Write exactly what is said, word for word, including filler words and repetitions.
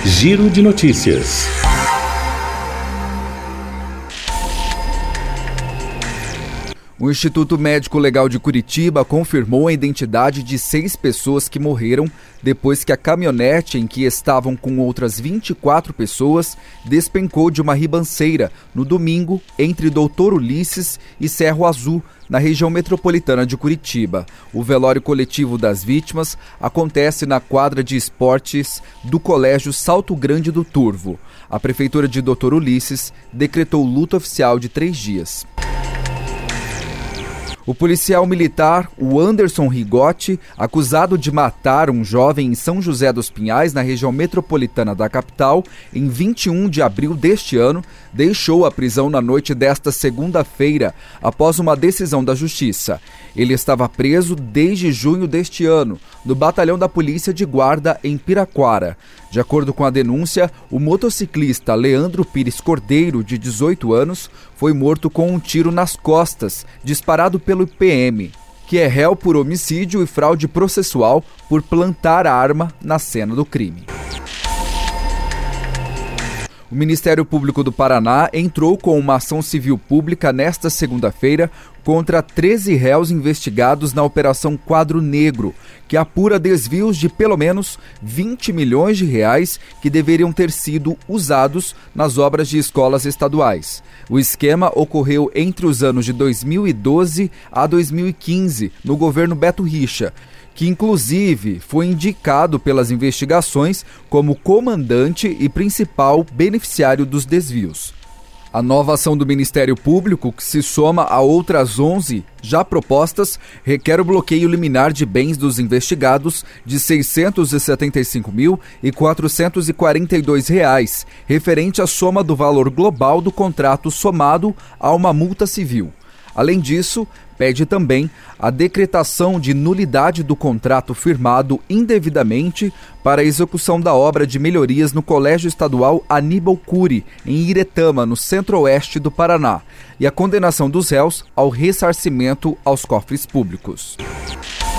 Giro de notícias. O Instituto Médico Legal de Curitiba confirmou a identidade de seis pessoas que morreram depois que a caminhonete em que estavam com outras vinte e quatro pessoas despencou de uma ribanceira no domingo entre Doutor Ulisses e Cerro Azul, na região metropolitana de Curitiba. O velório coletivo das vítimas acontece na quadra de esportes do Colégio Salto Grande do Turvo. A Prefeitura de Doutor Ulisses decretou luto oficial de três dias. O policial militar, o Anderson Rigotti, acusado de matar um jovem em São José dos Pinhais, na região metropolitana da capital, em vinte e um de abril deste ano, deixou a prisão na noite desta segunda-feira, após uma decisão da Justiça. Ele estava preso desde junho deste ano, no batalhão da Polícia de Guarda, em Piraquara. De acordo com a denúncia, o motociclista Leandro Pires Cordeiro, de dezoito anos, foi morto com um tiro nas costas, disparado pelo P M, que é réu por homicídio e fraude processual por plantar a arma na cena do crime. O Ministério Público do Paraná entrou com uma ação civil pública nesta segunda-feira contra treze réus investigados na Operação Quadro Negro, que apura desvios de pelo menos vinte milhões de reais que deveriam ter sido usados nas obras de escolas estaduais. O esquema ocorreu entre os anos de dois mil e doze a dois mil e quinze, no governo Beto Richa, que inclusive foi indicado pelas investigações como comandante e principal beneficiário dos desvios. A nova ação do Ministério Público, que se soma a outras onze já propostas, requer o bloqueio liminar de bens dos investigados de seiscentos e setenta e cinco mil quatrocentos e quarenta e dois reais, referente à soma do valor global do contrato somado a uma multa civil. Além disso, pede também a decretação de nulidade do contrato firmado indevidamente para a execução da obra de melhorias no Colégio Estadual Aníbal Cury, em Iretama, no centro-oeste do Paraná, e a condenação dos réus ao ressarcimento aos cofres públicos.